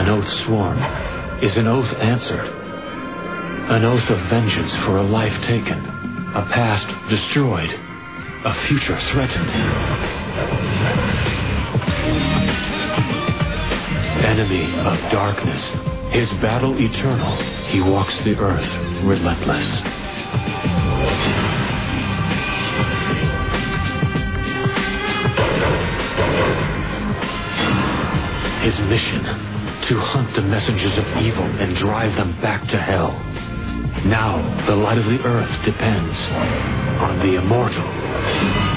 An oath sworn is an oath answered. An oath of vengeance for a life taken, a past destroyed, a future threatened. Enemy of darkness, his battle eternal, he walks the earth relentless. His mission, to hunt the messengers of evil and drive them back to hell. Now the light of the earth depends on the immortal